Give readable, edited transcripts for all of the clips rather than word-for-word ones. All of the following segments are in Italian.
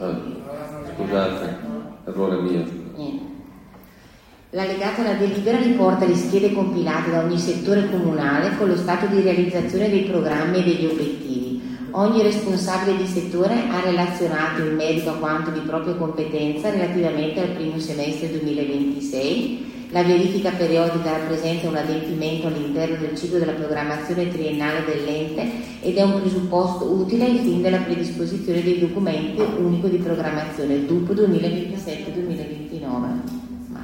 Scusate, errore mio. Niente. L'allegato alla delibera riporta le schede compilate da ogni settore comunale con lo stato di realizzazione dei programmi e degli obiettivi. Ogni responsabile di settore ha relazionato in merito a quanto di propria competenza relativamente al primo semestre 2026. La verifica periodica rappresenta un adempimento all'interno del ciclo della programmazione triennale dell'ente ed è un presupposto utile ai fini della predisposizione dei documenti unico di programmazione, il DUP 2027-2029.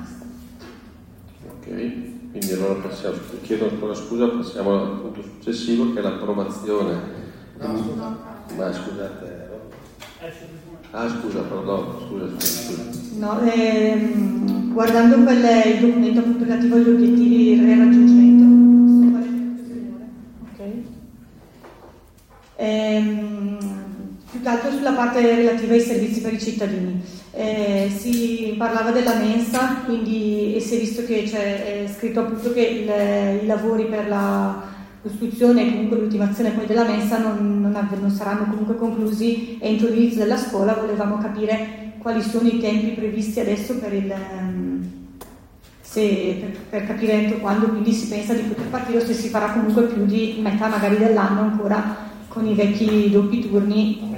Ok, quindi allora passiamo, chiedo ancora scusa, passiamo al punto successivo che è l'approvazione. Ma scusate. Scusa, perdono, scusa. No, guardando il documento appunto relativo agli obiettivi e al raggiungimento. Più che altro sulla parte relativa ai servizi per i cittadini. Si parlava della mensa, quindi, e si è visto che c'è scritto appunto che i lavori per la costruzione e comunque l'ultimazione poi della mensa non saranno comunque conclusi entro l'inizio della scuola. Volevamo capire quali sono i tempi previsti adesso per capire entro quando quindi si pensa di poter partire, o se si farà comunque più di metà magari dell'anno ancora con i vecchi doppi turni.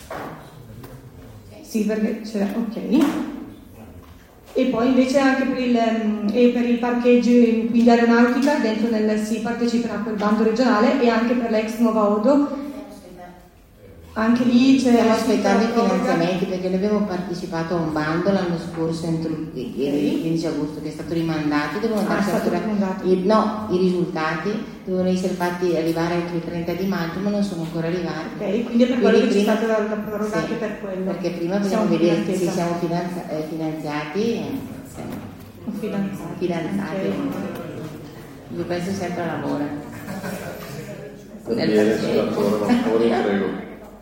Sì, perché c'è, ok. E poi invece anche per il parcheggio, quindi aeronautica, dentro si parteciperà a quel bando regionale, e anche per l'ex Nuova Odo. Anche lì stiamo aspettando i finanziamenti, perché noi abbiamo partecipato a un bando l'anno scorso entro il 15 agosto che è stato rimandato. Devono darci ancora i risultati devono essere fatti arrivare entro il 30 di maggio, ma non sono ancora arrivati. Ok, quindi è per quello che c'è stata la proroga, sì, anche per quello. Perché prima dobbiamo vedere se siamo finanziati. Fidanzati. Okay. Io penso sempre a lavoro. Prego.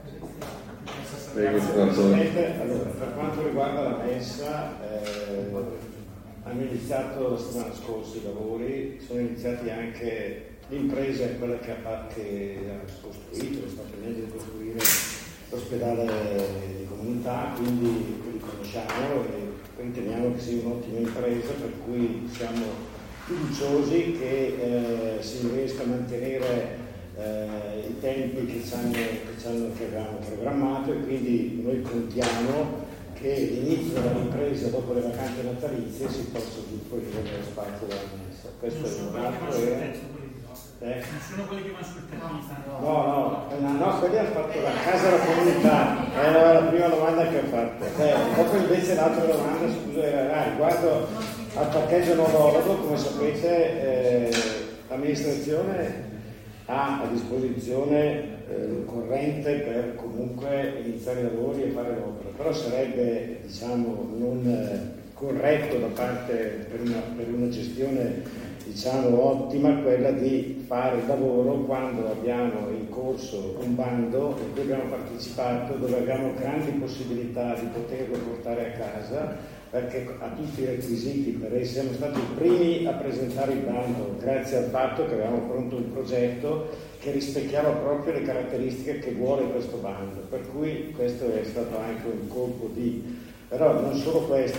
Allora, per quanto riguarda la mensa, hanno iniziato la settimana scorsa i lavori, sono iniziati anche l'impresa, è quella che ha costruito, sta finendo di costruire l'ospedale di comunità, quindi li conosciamo e riteniamo che sia un'ottima impresa, per cui siamo fiduciosi che si riesca a mantenere i tempi che avevamo programmato, e quindi noi contiamo che l'inizio della ripresa dopo le vacanze natalizie si possa usufruire dello spazio della mensa. Questo è un altro. Non sono quelli che vanno sul terreno? No, quelli hanno fatto la casa della comunità, era la prima domanda che ho fatto. Dopo invece l'altra domanda, scusa, era riguardo al parcheggio Nuovo Odo. Come sapete l'amministrazione ha a disposizione il corrente per comunque iniziare i lavori e fare l'opera, però sarebbe non corretto da parte per una gestione ottima quella di fare il lavoro quando abbiamo in corso un bando in cui abbiamo partecipato, dove abbiamo grandi possibilità di poterlo portare a casa, perché ha tutti i requisiti siamo stati i primi a presentare il bando grazie al fatto che avevamo pronto un progetto che rispecchiava proprio le caratteristiche che vuole questo bando, per cui questo è stato anche un colpo però non solo questo,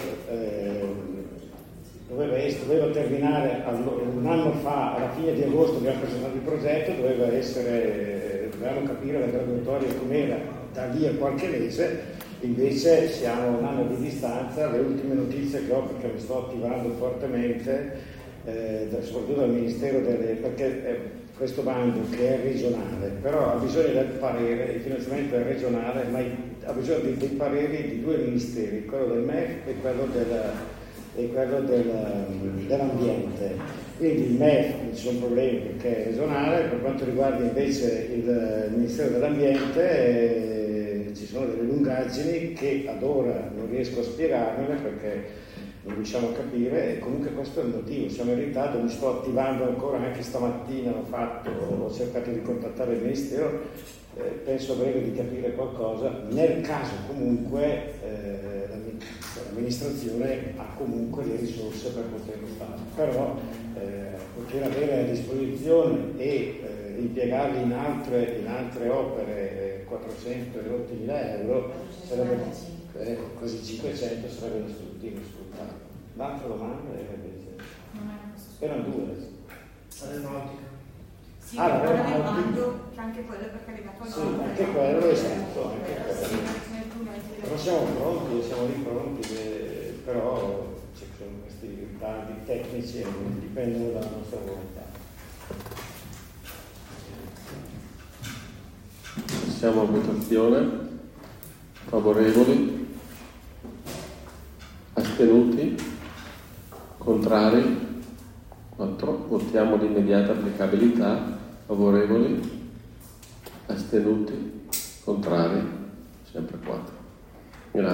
doveva terminare un anno fa, alla fine di agosto abbiamo presentato il progetto, dovevamo capire la graduatoria com'era da lì a qualche mese. Invece siamo a un anno di distanza. Le ultime notizie che ho, perché mi sto attivando fortemente, soprattutto dal Ministero perché questo bando che è regionale, però ha bisogno del parere, il finanziamento è regionale, ma ha bisogno dei pareri di due ministeri, quello del MEF e quello dell'ambiente. Quindi il MEF non ci sono problemi perché è regionale, per quanto riguarda invece il Ministero dell'Ambiente ci sono delle lungaggini che ad ora non riesco a spiegarmele perché non riusciamo a capire, e comunque questo è il motivo. Siamo in ritardo, mi sto attivando ancora, anche stamattina ho cercato di contattare il Ministero, penso a breve di capire qualcosa. Nel caso comunque l'amministrazione ha comunque le risorse per poterlo fare, però poter avere a disposizione e impiegarli in altre opere 400 e 8.000 euro sarebbe quasi 500 sarebbero sfruttati. L'altra domanda era invece... Erano due. Aeronautica. Sì, l'aeronautica, che anche quello è perché è legato al sì, anche quello, esatto, anche quello. Però siamo pronti, siamo lì pronti, però ci sono questi ritardi tecnici e non dipendono dalla nostra volontà. Passiamo a votazione. Favorevoli? Astenuti? Contrari? 4. Votiamo l'immediata applicabilità. Favorevoli? Astenuti? Contrari? Sempre 4.